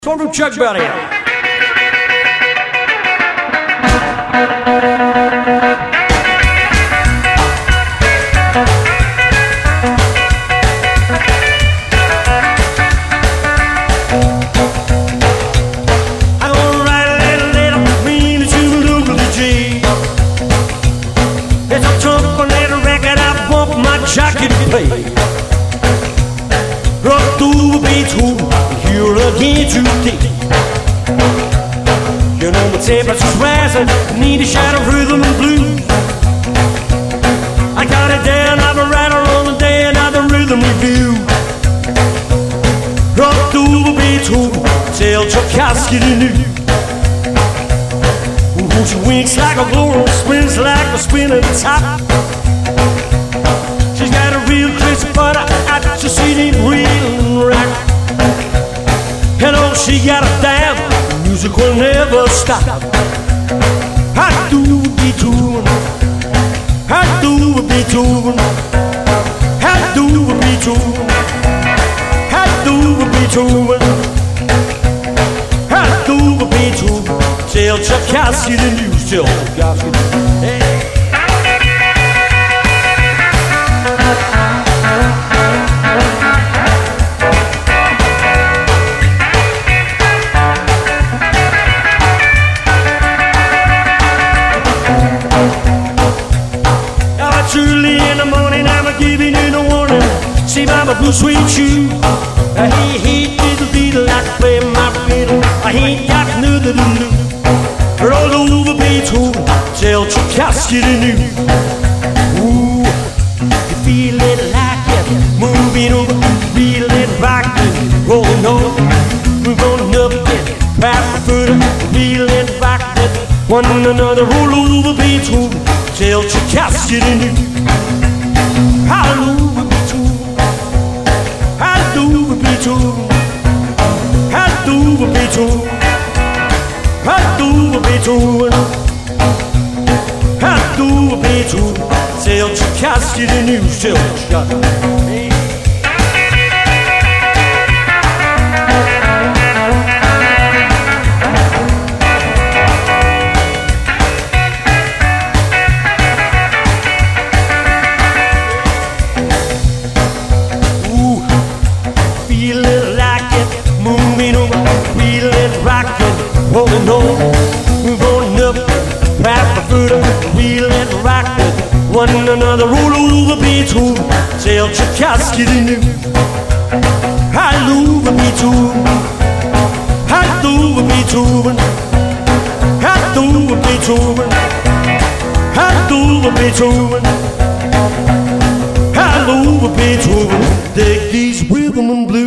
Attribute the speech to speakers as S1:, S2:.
S1: One from Chuck Berry. Jacket play, rock through Beethoven, here again today. You know my temperature's rising, need a shot of rhythm and blues. I got it down, I've a writer on the day and I've the rhythm review. Rock through Beethoven, tell Tchaikovsky the new. Ooh, she winks like a glory, spins like a spinning top. But I just see it real and right. And oh, she got it down, the music will never stop. I do Beethoven, I do Beethoven, I do Beethoven, I do Beethoven, I do Beethoven. Tell Tchaikovsky the news, tell Tchaikovsky the news. Hey. Truly in the morning, I'm giving you the warning. See my blue suede shoe. He hate little beetle, I play my fiddle. I ain't got nothing to do. Roll over Beethoven, tell Tchaikovsky the news. Ooh, you feel it like it, moving over, feel it rocking, rolling over, we're going up it, past the foot, feel it rocking, one another. Roll over Beethoven, tell Tchaikovsky the news. Hallelujah, Beethoven, hallelujah, Beethoven, hallelujah, Beethoven, hallelujah, Beethoven, hallelujah, Beethoven. Tell Tchaikovsky the news, tell Tchaikovsky. Rolling on, we're going up, past the foot, wheel and rock it, one another. Roll over Beethoven, tell Tchaikovsky the news. Hallelujah, Beethoven, hallelujah, Beethoven, hallelujah, Beethoven, hallelujah, Beethoven, hallelujah, Beethoven. Take these rhythm and blues.